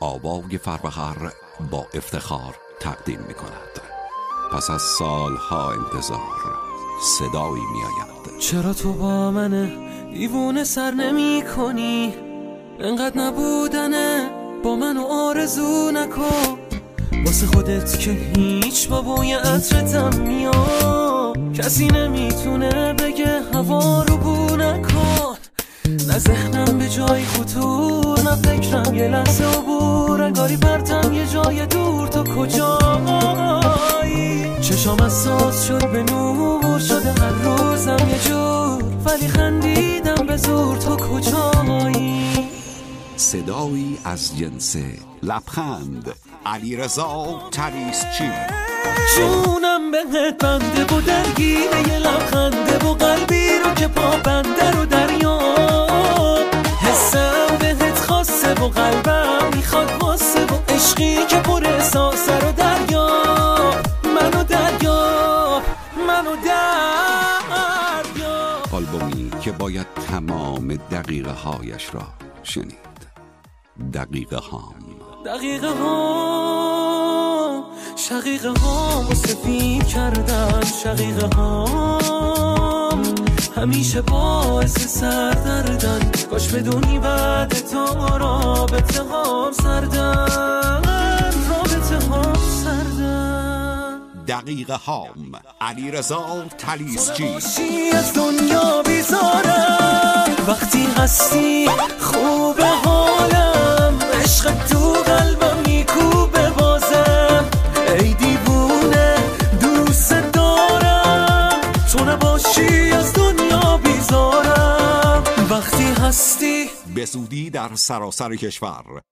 آوای فربهر با افتخار تقدیم می کند. پس از سالها انتظار صدایی می آید. چرا تو با من دیوونه سر نمی کنی؟ انقدر نبودنه با منو آرزو نکن. واسه خودت که هیچ با بوی عطرتم میاد، کسی نمیتونه بگه هوا رو بو نکن. نه ذهنم به جای خطور، نه فکرم یه لحظه عبور، انگاری پرتم یه جای دور. تو کجایی؟ چشام اساس شد به نور، شده هر روزم یه جور، ولی خندیدم به زور. تو کجایی؟ صدایی از جنس لبخند. علیرضا طلیسچی. جونم بهت بنده و درگیره یه لبخنده و قلبی رو که پا بنده رو دریا. حسم بهت خاصه و قلبم میخواد واسه و عشقی که پر احساسه رو دریا. منو دریا، منو دریا. آلبومی که باید تمام دقیقه هایش را شنید. دقیقه هام. دقیقه ها، شقیقه ها سفید کردن. شقیقه ها همیشه باعث سردردن. کاش بدونی بعد تا رابطه ها سردن، رابطه ها سردن. دقیقه هام. علیرضا طلیسچی. از دنیا بیزارم وقتی هستی، خوبه حالم، عشق تو قلبم میکوبه بازم. ای دیوونه دوست دارم، تو نباشی از دنیا بیزارم وقتی هستی. به زودی در سراسر کشور.